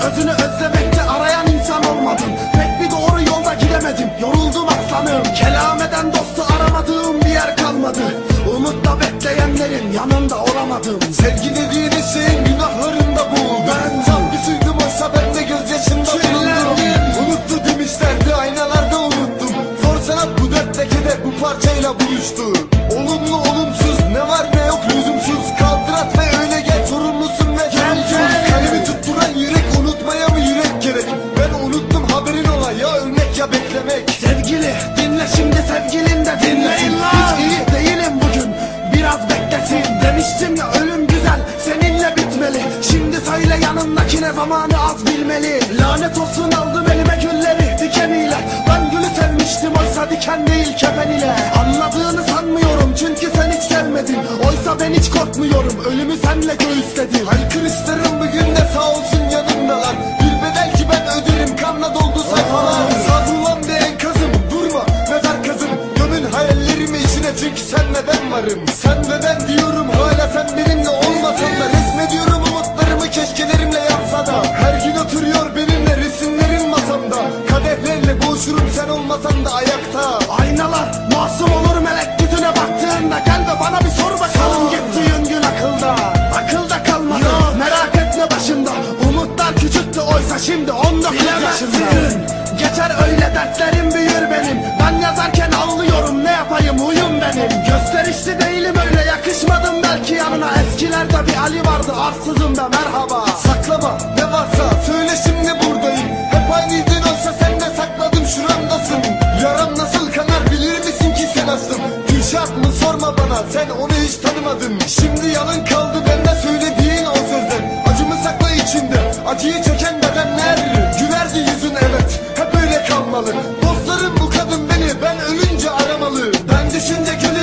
Özünü özlemekte arayan insan olmadım. Pek bir doğru yolda gidemedim, yoruldum aslanım. Kelameden dostu aramadığım bir yer kalmadı. Umutla bekleyenlerin yanında olamadım. Sevgi dediğiniz şeyin günahlarında boğuldum. Ben tam bir suydum, oysa ben de gözyaşımda bulundum. Unuttu demişlerdi, aynalarda unuttum. Zor sanat bu dert lekede bu parçayla buluştu. Olumlu olumsuz, ne var ne yok lüzumsuz. Kaldır at ve öyle gel, sorumlusun ve sorumsuz. Kalemi tutturan yürek, unutmaya mı yürek gerek? Ben unuttum, haberin ola, ya ölmek ya beklemek. Sevgili dinle şimdi, sevgilin de dinlesin. Hiç iyi değilim bugün, biraz beklesin. Demiştim ya ölüm güzel, seninle bitmeli. Şimdi söyle yanındakine zamanı az bilmeli. Lanet olsun aldım elime gülleri dikeniyle. Ben gülü sevmiştim, oysa diken değil kefen ile. Anladığını sanmıyorum çünkü sen hiç sevmedin. Oysa ben hiç korkmuyorum, ölümü senle göğüsledim. Haykır isterim bugün de sağ olsun yanımdalar. Bir bedel ki ben öderim, kanla doldu sayfalar. Savrulan bir enkazım, durma mezar kazım. Gömün hayallerimi içine, çünkü sen ve ben varım. Sen ve ben diyorum, hala sen benimle olmasan da. Resmediyorum umutlarımı keşkelerimle yansa da. Her gün oturuyor benimle resimlerin masamda. Kadehlerle boğuşurum sen olmasan da ayakta. Aynalar masum olur melek yüzüne baktığında. Gel ve bana bir sor bakalım, gittiğin gün akılda. Akılda kalmadı, merak etme başında. Umutlar küçüktü oysa şimdi 19 yaşında. Geçer öyle dertlerim büyür benim. Ben yazarken ağlıyorum, ne yapayım huyum benim. Gösterişli değilim öyle, yakışmadım belki yanına. Eskilerde bir Ali vardı, arsızım da merhaba. Saklama ne varsa söyle, şimdi buradayım. Hep aynıydın oysa sen de sakladım, şuramdasın. Yaram nasıl kanar bilir misin ki sen aslım. Gülşah mı sorma bana, sen onu hiç tanımadın. Şimdi yalın kaldı bende söylediğin o sözler. Acımı sakla içinde, acıyı çeken bedenler. Gülerdi yüzün evet, hep öyle kalmalı. Dostlarım bu kadın beni, ben ölünce aramalı. Ben düşünce gülü